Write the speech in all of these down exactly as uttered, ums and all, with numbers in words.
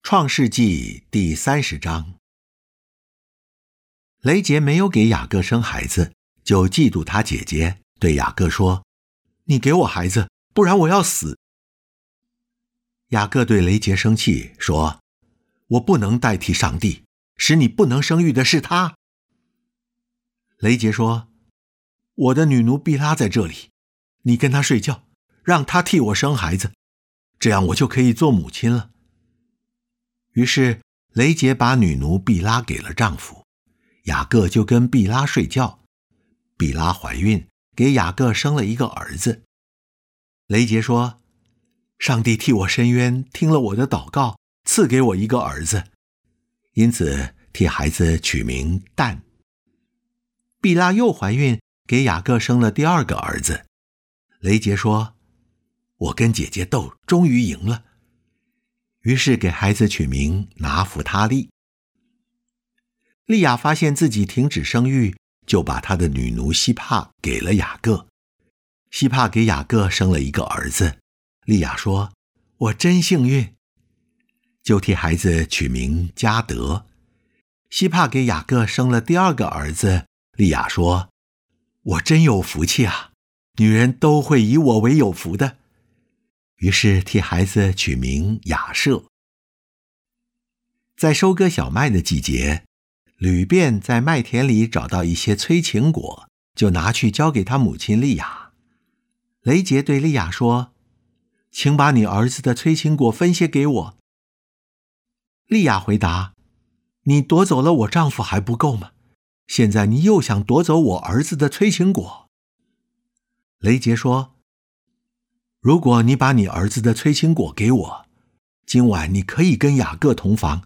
创世纪第三十章。雷杰没有给雅各生孩子，就嫉妒他姐姐，对雅各说：你给我孩子，不然我要死。雅各对雷杰生气，说：我不能代替上帝，使你不能生育的是他。雷杰说：我的女奴毕拉在这里，你跟她睡觉，让她替我生孩子，这样我就可以做母亲了。于是雷杰把女奴毕拉给了丈夫，雅各就跟毕拉睡觉。毕拉怀孕，给雅各生了一个儿子。雷杰说：上帝替我伸冤，听了我的祷告，赐给我一个儿子，因此替孩子取名但。毕拉又怀孕，给雅各生了第二个儿子。雷杰说：我跟姐姐斗，终于赢了。于是给孩子取名拿弗他利。利亚发现自己停止生育，就把她的女奴西帕给了雅各。西帕给雅各生了一个儿子。利亚说：我真幸运，就替孩子取名加德。西帕给雅各生了第二个儿子。利亚说：我真有福气啊，女人都会以我为有福的。于是替孩子取名亚舍。在收割小麦的季节，吕便在麦田里找到一些催情果，就拿去交给他母亲利亚。雷杰对利亚说：请把你儿子的催情果分些给我。利亚回答：你夺走了我丈夫还不够吗？现在你又想夺走我儿子的催情果。雷杰说：如果你把你儿子的催情果给我，今晚你可以跟雅各同房。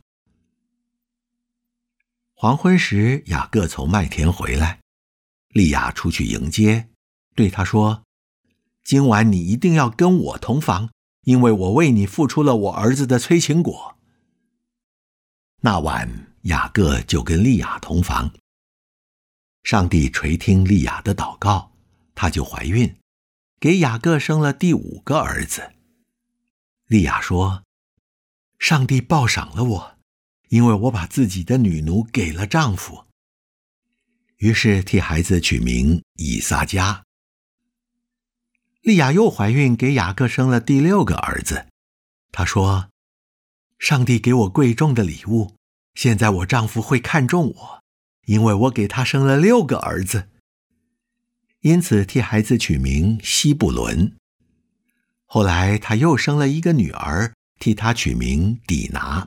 黄昏时，雅各从麦田回来，利亚出去迎接，对他说：今晚你一定要跟我同房，因为我为你付出了我儿子的催情果。那晚，雅各就跟利亚同房。上帝垂听利亚的祷告，她就怀孕，给雅各生了第五个儿子。利亚说：上帝报赏了我，因为我把自己的女奴给了丈夫。于是替孩子取名以撒迦。利亚又怀孕，给雅各生了第六个儿子。她说：上帝给我贵重的礼物，现在我丈夫会看重我，因为我给他生了六个儿子。因此替孩子取名西布伦。后来他又生了一个女儿，替她取名底拿。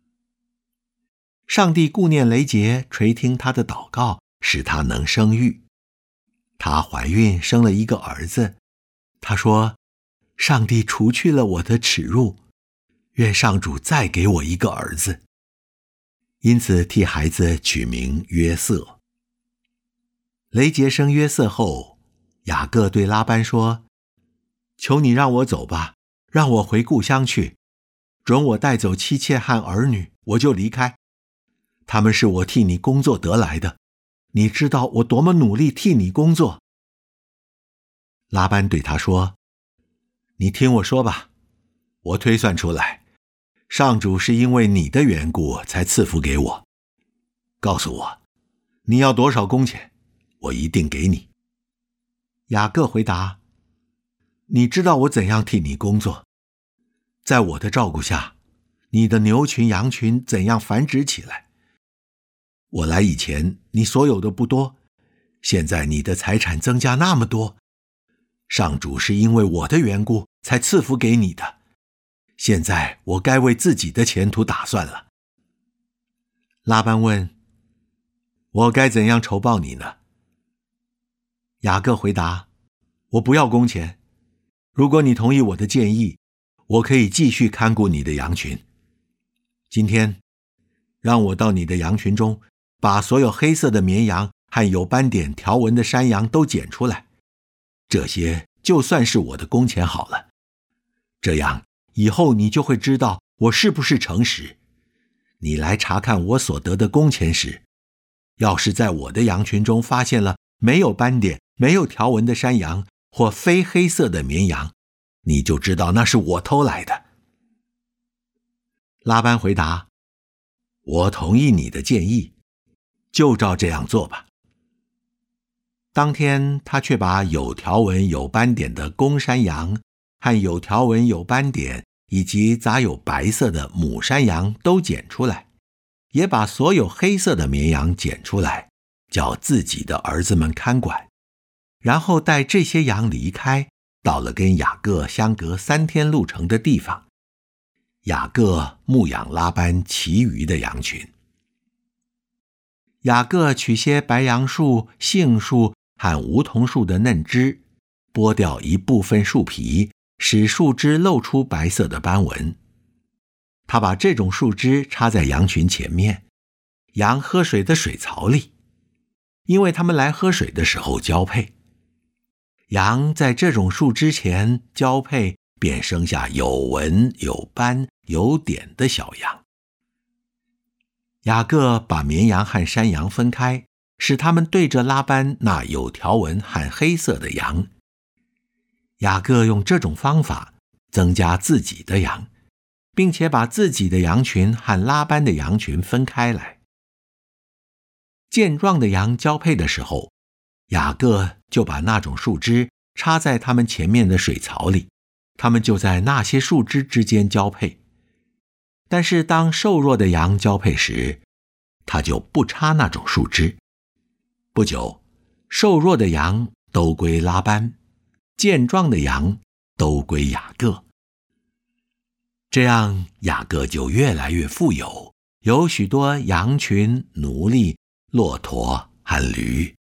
上帝顾念雷杰，垂听她的祷告，使她能生育。她怀孕生了一个儿子。她说：上帝除去了我的耻辱，愿上主再给我一个儿子。因此替孩子取名约瑟。雷杰生约瑟后，雅各对拉班说：求你让我走吧，让我回故乡去，准我带走妻妾和儿女，我就离开。他们是我替你工作得来的，你知道我多么努力替你工作。拉班对他说：你听我说吧，我推算出来，上主是因为你的缘故才赐福给我。告诉我，你要多少工钱，我一定给你。雅各回答：你知道我怎样替你工作，在我的照顾下，你的牛群羊群怎样繁殖起来。我来以前，你所有的不多，现在你的财产增加那么多，上主是因为我的缘故才赐福给你的。现在我该为自己的前途打算了。拉班问：我该怎样酬报你呢？雅各回答：我不要工钱，如果你同意我的建议，我可以继续看顾你的羊群。今天让我到你的羊群中，把所有黑色的绵羊和有斑点条纹的山羊都捡出来，这些就算是我的工钱好了。这样以后你就会知道我是不是诚实。你来查看我所得的工钱时，要是在我的羊群中发现了没有斑点、没有条纹的山羊或非黑色的绵羊，你就知道那是我偷来的。 拉班回答：我同意你的建议，就照这样做吧。当天他却把有条纹有斑点的公山羊和有条纹有斑点以及杂有白色的母山羊都捡出来，也把所有黑色的绵羊捡出来，叫自己的儿子们看管，然后带这些羊离开，到了跟雅各相隔三天路程的地方。雅各牧养拉班其余的羊群。雅各取些白杨树、杏树和梧桐树的嫩枝，剥掉一部分树皮，使树枝露出白色的斑纹。他把这种树枝插在羊群前面，羊喝水的水槽里，因为他们来喝水的时候交配。羊在这种树枝前交配，便生下有纹、有斑、有点的小羊。雅各把绵羊和山羊分开，使他们对着拉班那有条纹和黑色的羊。雅各用这种方法增加自己的羊，并且把自己的羊群和拉班的羊群分开来。健壮的羊交配的时候，雅各就把那种树枝插在他们前面的水槽里，他们就在那些树枝之间交配。但是当瘦弱的羊交配时，他就不插那种树枝。不久，瘦弱的羊都归拉班，健壮的羊都归雅各。这样雅各就越来越富有，有许多羊群、奴隶、骆驼和驴。